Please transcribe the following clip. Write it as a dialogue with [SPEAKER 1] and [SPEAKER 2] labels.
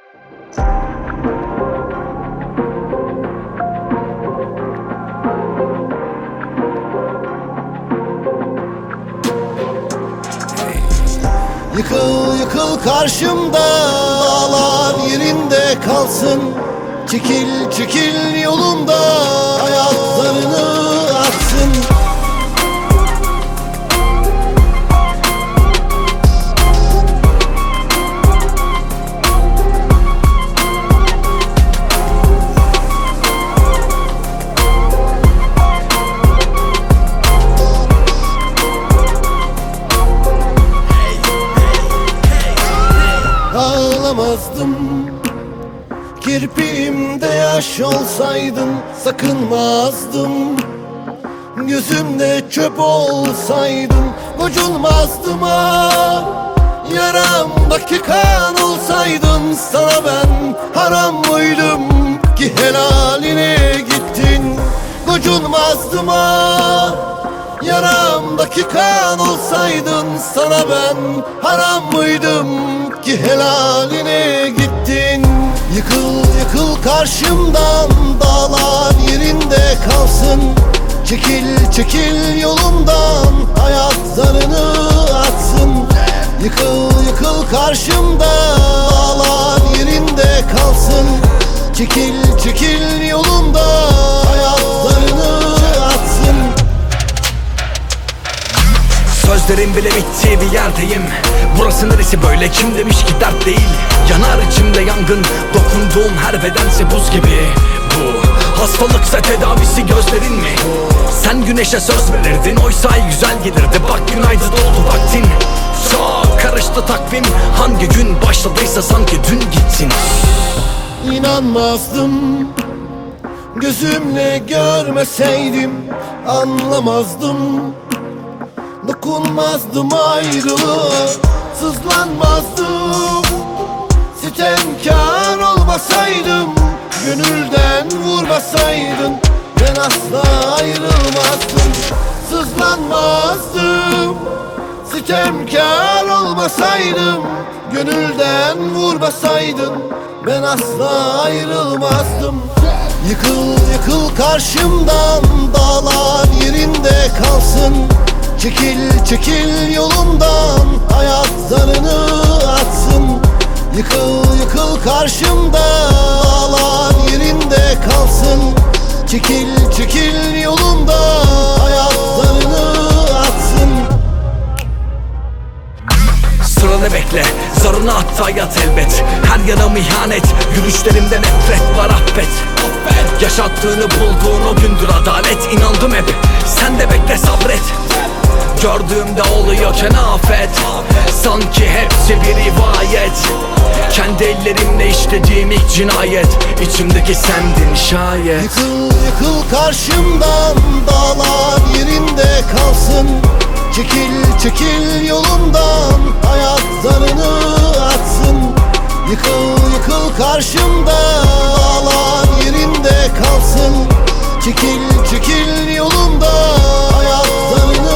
[SPEAKER 1] Yıkıl yıkıl karşımda, dağlar yerinde kalsın. Çekil çekil yolumda, ayaklarını atsın. Ağlamazdım, kirpiğimde yaş olsaydın sakınmazdım. Gözümde çöp olsaydın gocunmazdım ah. Yaramdaki kan olsaydın sana ben haram mıydım ki helaline gittin? Gocunmazdım ah. Yaramdaki kan olsaydın sana ben haram mıydım ki helaline gittin? Yıkıl yıkıl karşımdan, dağlar yerinde kalsın. Çekil çekil yolumdan, ayaklarını atsın. Yıkıl yıkıl karşımda, dağlar yerinde kalsın. Çekil çekil yolumda, ayaklarını atsın.
[SPEAKER 2] Sözlerim bile bittiği bir yerdeyim. Burası neresi böyle, kim demiş ki dert değil. Yanar içimde yangın, dokunduğum her bedense buz gibi. Bu hastalıksa tedavisi gözlerin mi? Sen güneşe söz verirdin, oysa ay güzel gelirdi. Bak günaydın oldu vaktin. Çok karıştı takvim, hangi gün başladıysa sanki dün gittin.
[SPEAKER 1] İnanmazdım, gözümle görmeseydim anlamazdım. Dokunmazdım ayrılığa, sızlanmazdım. Sitemkar olmasaydım, gönülden vurmasaydın, ben asla ayrılmazdım. Sızlanmazdım. Sitemkar olmasaydım, gönülden vurmasaydın, ben asla ayrılmazdım. Yıkıl yıkıl karşımdan, dağlar yerinde kalsın. Çekil çekil yolumdan, ayaklarını atsın. Yıkıl yıkıl karşımda, dağlar yerinde kalsın. Çekil çekil yolumda, ayaklarını atsın.
[SPEAKER 2] Sıranı bekle, zarını hatta yat elbet. Her yanım ihanet, yürüyüşlerimde nefret var affet. Yaşattığını bulduğun o gündür adalet. İnandım hep, sen de bekle sabret. Gördüğümde oluyorken afet, sanki hepsi bir rivayet. Kendi ellerimle işlediğim ilk cinayet, içimdeki sendin şayet.
[SPEAKER 1] Yıkıl yıkıl karşımdan, dağlar yerinde kalsın. Çekil çekil yolumdan, ayaklarını atsın. Yıkıl yıkıl karşımda, dağlar yerinde kalsın. Çekil çekil yolumda, ayaklarını